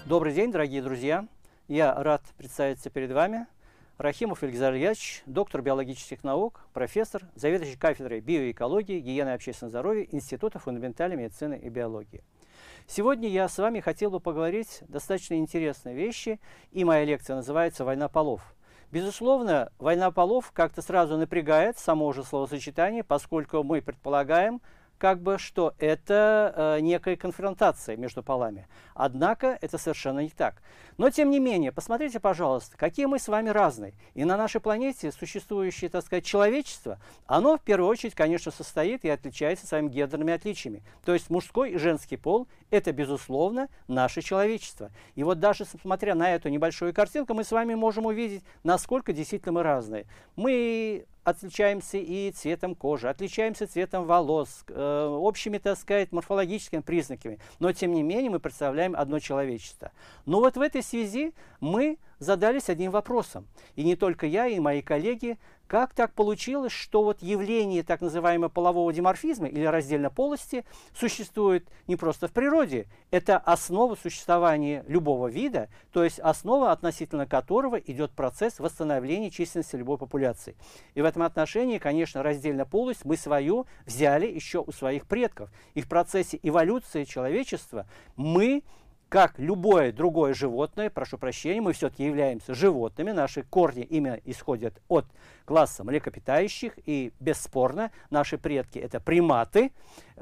Добрый день, дорогие друзья! Я рад представиться перед вами. Рахимов Ильгиз Ильяч, доктор биологических наук, профессор, заведующий кафедрой биоэкологии, гигиены и общественного здоровья Института фундаментальной медицины и биологии. Сегодня я с вами хотел бы поговорить достаточно интересные вещи, и моя лекция называется «Война полов». Безусловно, война полов как-то сразу напрягает само же словосочетание, поскольку мы предполагаем, что это некая конфронтация между полами. Однако это совершенно не так. Но тем не менее, посмотрите, пожалуйста, какие мы с вами разные. И на нашей планете существующее, так сказать, человечество, оно в первую очередь, конечно, состоит и отличается своими гендерными отличиями. То есть мужской и женский пол – это, безусловно, наше человечество. И вот даже смотря на эту небольшую картинку, мы с вами можем увидеть, насколько действительно мы разные. Мы отличаемся и цветом кожи, отличаемся цветом волос, общими, так сказать, морфологическими признаками. Но, тем не менее, мы представляем одно человечество. Но вот в этой связи мы задались одним вопросом. И не только я, и мои коллеги. Как так получилось, что вот явление так называемого полового диморфизма или раздельной полости существует не просто в природе, это основа существования любого вида, то есть основа, относительно которого идет процесс восстановления численности любой популяции. И в этом отношении, конечно, раздельная полость мы свою взяли еще у своих предков. И в процессе эволюции человечества мы, как любое другое животное, прошу прощения, мы все-таки являемся животными, наши корни именно исходят от класса млекопитающих, и бесспорно наши предки это приматы,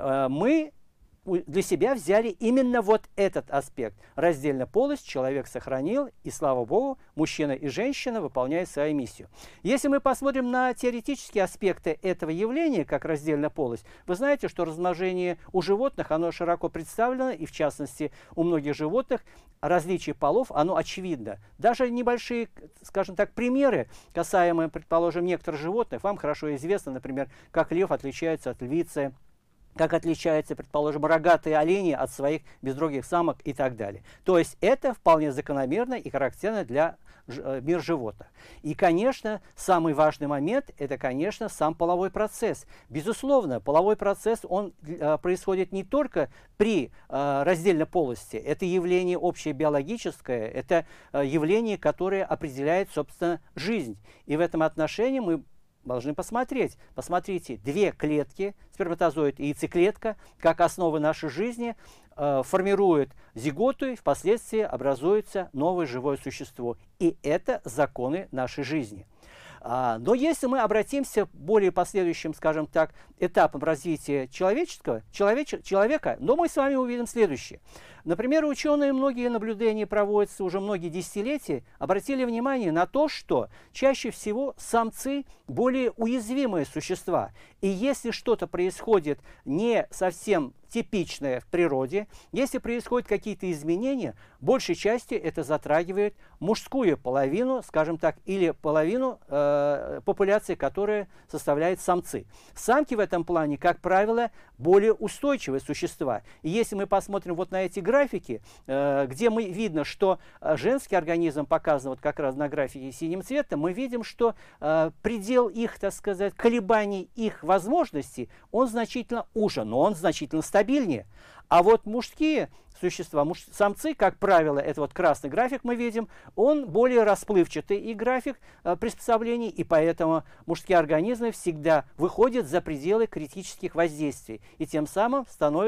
мы для себя взяли именно вот этот аспект. Раздельная полость человек сохранил, и, слава богу, мужчина и женщина выполняют свою миссию. Если мы посмотрим на теоретические аспекты этого явления, как раздельная полость, вы знаете, что размножение у животных, оно широко представлено, и в частности у многих животных различие полов, оно очевидно. Даже небольшие, скажем так, примеры, касаемые, предположим, некоторых животных, вам хорошо известно, например, как лев отличается от львицы, как отличаются, предположим, рогатые олени от своих безрогих самок и так далее. То есть это вполне закономерно и характерно для мира животных. И, конечно, самый важный момент – это, конечно, сам половой процесс. Безусловно, половой процесс, он происходит не только при раздельной полости. Это явление общебиологическое, это явление, которое определяет, собственно, жизнь. И в этом отношении мы должны посмотреть. Посмотрите, две клетки, сперматозоид и яйцеклетка, как основы нашей жизни, формируют зиготу, и впоследствии образуется новое живое существо. И это законы нашей жизни. Но если мы обратимся к более последующим, скажем так, этапам развития человека, но мы с вами увидим следующее. Например, ученые, многие наблюдения проводятся уже многие десятилетия, обратили внимание на то, что чаще всего самцы более уязвимые существа. И если что-то происходит не совсем типичное в природе, если происходят какие-то изменения, большей частью это затрагивает мужскую половину, скажем так, или половину популяции, которая составляет самцы. Самки в этом плане, как правило, более устойчивые существа. И если мы посмотрим вот на эти графики, где мы видно, что женский организм показан вот как раз на графике синим цветом, мы видим, что предел их, так сказать, колебаний их возможностей, он значительно уже, но он значительно стабильнее. А вот мужские существа, самцы, как правило, это вот красный график мы видим, он более расплывчатый и график приспособлений, и поэтому мужские организмы всегда выходят за пределы критических воздействий, и тем самым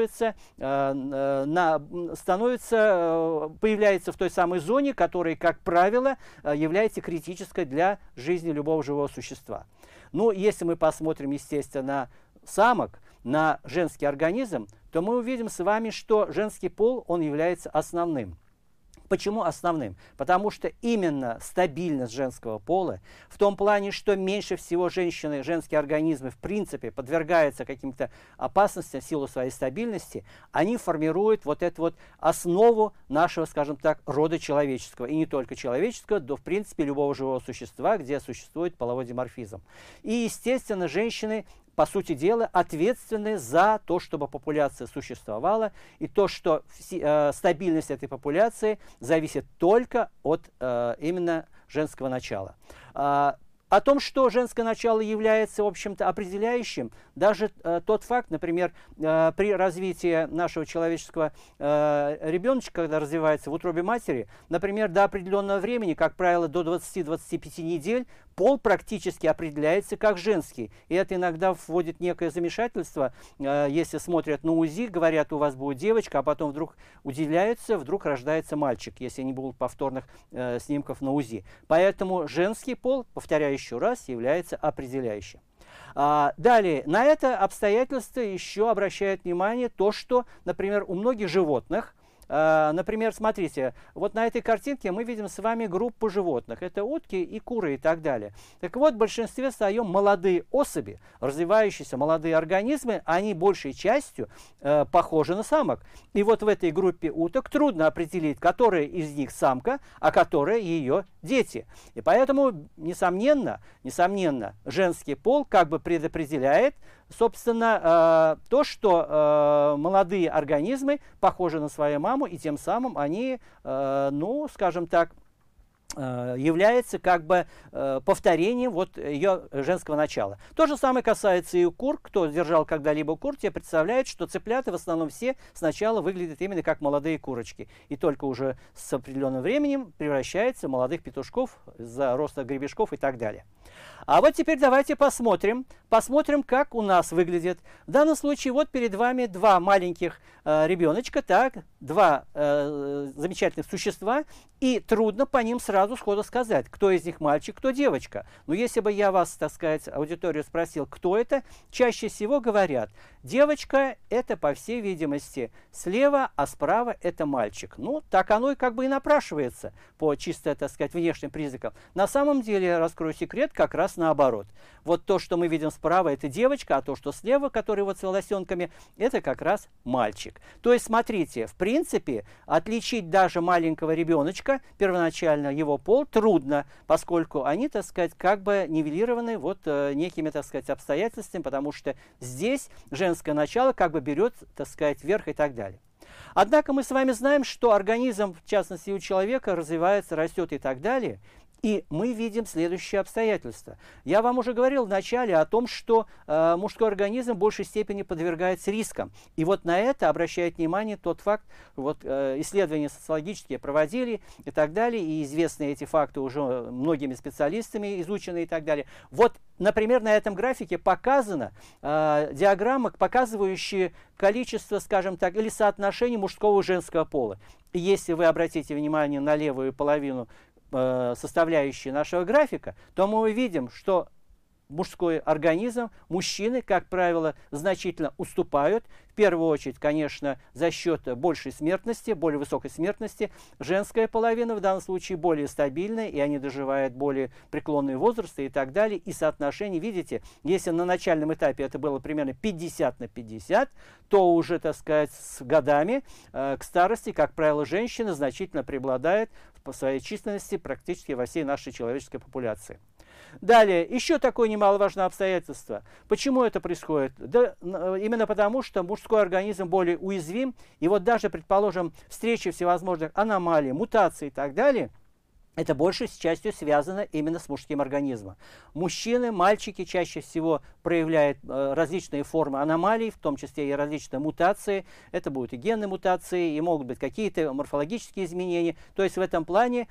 появляется в той самой зоне, которая, как правило, является критической для жизни любого живого существа. Ну, если мы посмотрим, естественно, на самок, на женский организм, то мы увидим с вами, что женский пол, он является основным. Почему основным? Потому что именно стабильность женского пола, в том плане, что меньше всего женщины, женские организмы в принципе подвергаются каким-то опасностям в силу своей стабильности, они формируют вот эту вот основу нашего, скажем так, рода человеческого. И не только человеческого, но в принципе любого живого существа, где существует половой диморфизм. И, естественно, женщины, по сути дела, ответственны за то, чтобы популяция существовала, и то, что стабильность этой популяции зависит только от именно женского начала. О том, что женское начало является, в общем-то, определяющим, даже тот факт, например, при развитии нашего человеческого ребеночка, когда развивается в утробе матери, например, до определенного времени, как правило, до 20-25 недель, пол практически определяется как женский. И это иногда вводит некое замешательство. Если смотрят на УЗИ, говорят, у вас будет девочка, а потом вдруг удивляются, вдруг рождается мальчик, если не будут повторных снимков на УЗИ. Поэтому женский пол, повторяю еще раз, является определяющим. Далее, на это обстоятельство еще обращает внимание то, что, например, у многих животных, например, смотрите, вот на этой картинке мы видим с вами группу животных. Это утки и куры и так далее. Так вот, в большинстве своем молодые особи, развивающиеся молодые организмы, они большей частью похожи на самок. И вот в этой группе уток трудно определить, которая из них самка, а которая ее дети. И поэтому, несомненно, женский пол как бы предопределяет, собственно, то, что молодые организмы похожи на свою маму, и тем самым они, ну, скажем так, является как бы повторением вот ее женского начала. То же самое касается и кур. Кто держал когда-либо кур, те представляют, что цыплята в основном все сначала выглядят именно как молодые курочки. И только уже с определенным временем превращаются в молодых петушков из-за роста гребешков и так далее. А вот теперь давайте посмотрим, как у нас выглядит. В данном случае вот перед вами два маленьких ребеночка, так, два замечательных существа, и трудно по ним сразу сходу сказать, кто из них мальчик, кто девочка. Но если бы я вас, так сказать, аудиторию спросил, кто это, чаще всего говорят, девочка это, по всей видимости, слева, а справа это мальчик. Ну, так оно и как бы и напрашивается по чисто, так сказать, внешним признакам. На самом деле, я раскрою секрет, как раз наоборот. Вот то, что мы видим справа, это девочка, а то, что слева, который вот с волосенками, это как раз мальчик. То есть, смотрите, в принципе, отличить даже маленького ребеночка, первоначально его пол, трудно, поскольку они, так сказать, как бы нивелированы вот некими, так сказать, обстоятельствами, потому что здесь женское начало как бы берет, так сказать, верх и так далее. Однако мы с вами знаем, что организм, в частности у человека, развивается, растет и так далее. И мы видим следующее обстоятельство. Я вам уже говорил в начале о том, что мужской организм в большей степени подвергается рискам. И вот на это обращает внимание тот факт, вот исследования социологические проводили и так далее, и известны эти факты уже многими специалистами, изучены и так далее. Вот, например, на этом графике показана диаграмма, показывающая количество, скажем так, или соотношение мужского и женского пола. И если вы обратите внимание на левую половину составляющие нашего графика, то мы увидим, что мужской организм, мужчины, как правило, значительно уступают. В первую очередь, конечно, за счет большей смертности, более высокой смертности. Женская половина в данном случае более стабильная, и они доживают более преклонные возрасты и так далее. И соотношение, видите, если на начальном этапе это было примерно 50 на 50, то уже, так сказать, с годами к старости, как правило, женщины значительно преобладают по своей численности практически во всей нашей человеческой популяции. Далее, еще такое немаловажное обстоятельство. Почему это происходит? Да, именно потому, что мужской организм более уязвим, и вот даже, предположим, встречи всевозможных аномалий, мутаций и так далее, это большей частью связано именно с мужским организмом. Мужчины, мальчики чаще всего проявляют различные формы аномалий, в том числе и различные мутации. Это будут и генные мутации, и могут быть какие-то морфологические изменения. То есть в этом плане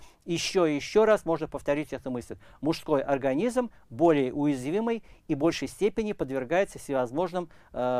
еще раз можно повторить эту мысль. Мужской организм более уязвимый и в большей степени подвергается всевозможным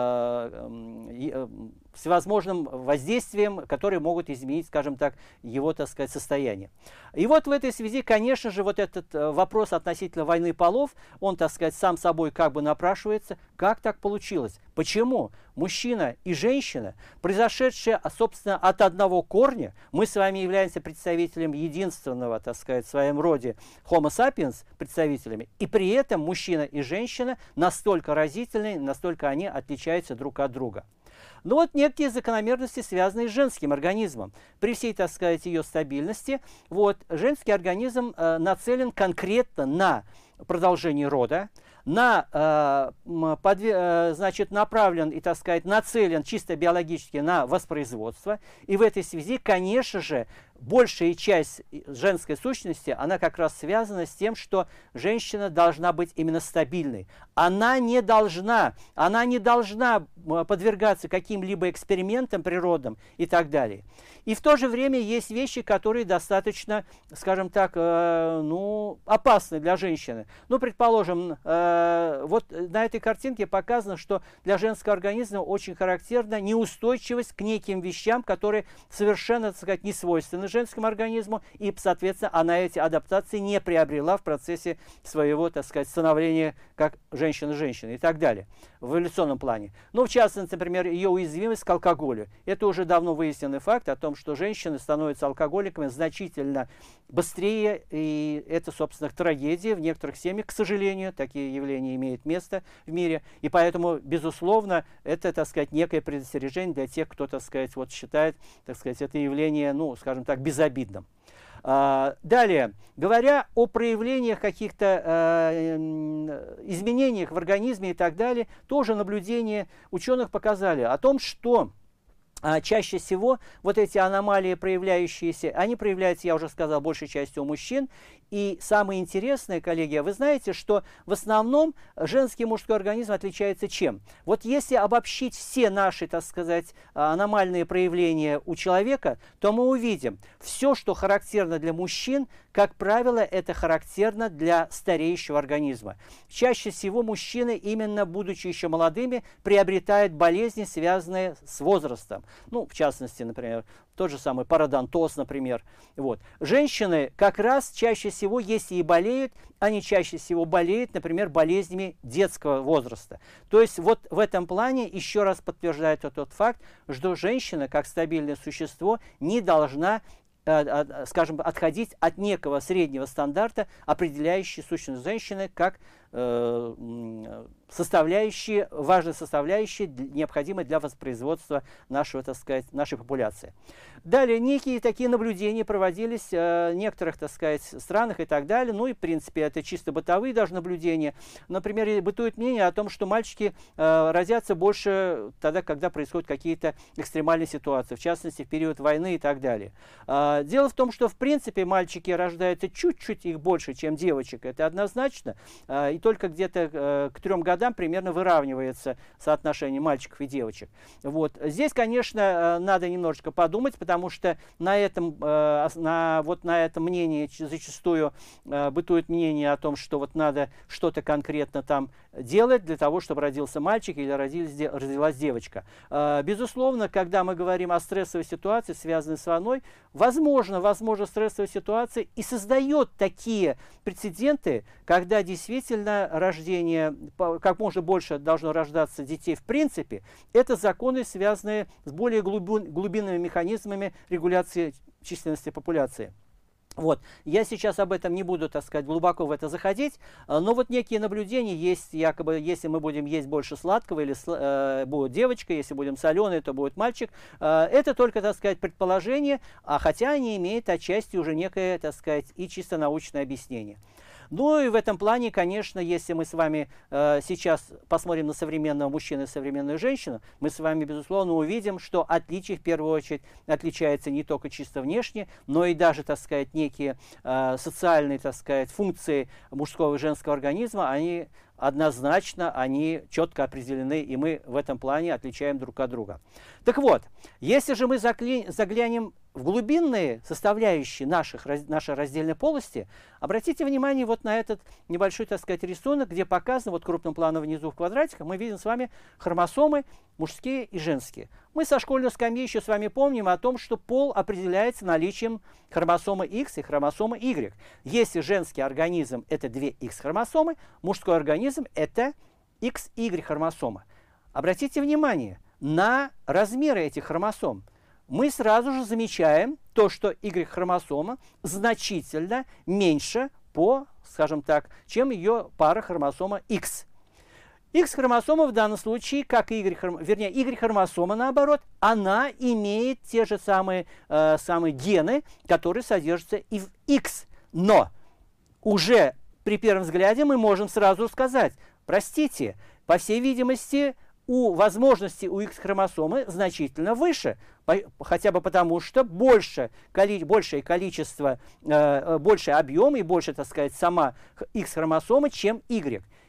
воздействиям, которые могут изменить, скажем так, его, так сказать, состояние. И вот в этой связи, конечно же, вот этот вопрос относительно войны полов, он, так сказать, сам собой как бы напрашивается. Как так получилось? Почему мужчина и женщина, произошедшие, собственно, от одного корня, мы с вами являемся представителем единственного, так сказать, в своем роде Homo sapiens представителями, и при этом мужчина и женщина настолько разительны, настолько они отличаются друг от друга. Но вот некие закономерности, связанные с женским организмом. При всей, так сказать, ее стабильности, вот, женский организм нацелен конкретно на продолжение рода, значит, направлен и, так сказать, нацелен чисто биологически на воспроизводство. И в этой связи, конечно же, большая часть женской сущности, она как раз связана с тем, что женщина должна быть именно стабильной. Она не должна подвергаться каким-либо экспериментам природным и так далее. И в то же время есть вещи, которые достаточно, скажем так, опасны для женщины. Ну, предположим, вот на этой картинке показано, что для женского организма очень характерна неустойчивость к неким вещам, которые совершенно, так сказать, не свойственны женскому организму, и, соответственно, она эти адаптации не приобрела в процессе своего, так сказать, становления как женщина-женщина и так далее, в эволюционном плане. Ну, в частности, например, ее уязвимость к алкоголю. Это уже давно выясненный факт о том, что женщины становятся алкоголиками значительно быстрее, и это, собственно, трагедия в некоторых семьях, к сожалению, такие явления имеют место в мире, и поэтому, безусловно, это, так сказать, некое предостережение для тех, кто, так сказать, вот считает, так сказать, это явление, ну, скажем так, безобидным. Далее, говоря о проявлениях каких-то изменениях в организме и так далее, тоже наблюдения ученых показали о том, что чаще всего вот эти аномалии проявляющиеся, они проявляются, я уже сказал, большей частью у мужчин. И самое интересное, коллеги, вы знаете, что в основном женский и мужской организм отличается чем? Вот если обобщить все наши, так сказать, аномальные проявления у человека, то мы увидим, все, что характерно для мужчин, как правило, это характерно для стареющего организма. Чаще всего мужчины, именно будучи еще молодыми, приобретают болезни, связанные с возрастом. Ну, в частности, например, тот же самый пародонтоз, например. Вот. Женщины как раз чаще всего, если и болеют, они чаще всего болеют, например, болезнями детского возраста. То есть вот в этом плане еще раз подтверждает тот факт, что женщина, как стабильное существо, не должна, скажем, отходить от некого среднего стандарта, определяющей сущность женщины как важной составляющей, необходимой для воспроизводства нашего, так сказать, нашей популяции. Далее, некие такие наблюдения проводились в некоторых, так сказать, странах и так далее. Ну и, в принципе, это чисто бытовые даже наблюдения. Например, бытует мнение о том, что мальчики родятся больше тогда, когда происходят какие-то экстремальные ситуации, в частности, в период войны и так далее. Дело в том, что, в принципе, мальчики рождаются чуть-чуть их больше, чем девочек. Это однозначно. И только где-то к 3 годам примерно выравнивается соотношение мальчиков и девочек. Вот. Здесь, конечно, надо немножечко подумать, потому что на этом мнении зачастую бытует мнение о том, что вот надо что-то конкретно там делать для того, чтобы родился мальчик или родилась девочка. Безусловно, когда мы говорим о стрессовой ситуации, связанной с войной, возможно, стрессовая ситуация и создает такие прецеденты, когда действительно рождение, как можно больше должно рождаться детей в принципе, это законы, связанные с более глубинными механизмами регуляции численности популяции. Вот. Я сейчас об этом не буду, так сказать, глубоко в это заходить, но вот некие наблюдения есть, якобы, если мы будем есть больше сладкого, или будет девочка, если будем соленые, то будет мальчик. Это только, так сказать, предположение, хотя они имеют отчасти уже некое, так сказать, и чисто научное объяснение. Ну и в этом плане, конечно, если мы с вами сейчас посмотрим на современного мужчину и современную женщину, мы с вами, безусловно, увидим, что отличие, в первую очередь, отличается не только чисто внешне, но и даже, так сказать, некие социальные, так сказать, функции мужского и женского организма, они однозначно, они четко определены, и мы в этом плане отличаем друг от друга. Так вот, если же мы заглянем в глубинные составляющие нашей раздельной полости, обратите внимание вот на этот небольшой, так сказать, рисунок, где показано, вот крупным планом внизу в квадратиках, мы видим с вами хромосомы мужские и женские. Мы со школьной скамьи еще с вами помним о том, что пол определяется наличием хромосомы X и хромосомы Y. Если женский организм – это 2 X-хромосомы, мужской организм – это XY хромосома. Обратите внимание на размеры этих хромосом. Мы сразу же замечаем то, что Y-хромосома значительно меньше скажем так, чем ее пара хромосома X. X-хромосома в данном случае, как Y-хромосома, наоборот, она имеет те же самые гены, которые содержатся и в X. Но уже при первом взгляде мы можем сразу сказать, простите, по всей видимости, возможности у X-хромосомы значительно выше, хотя бы потому, что большее количество, больший объем и больше, так сказать, сама X-хромосомы, чем Y.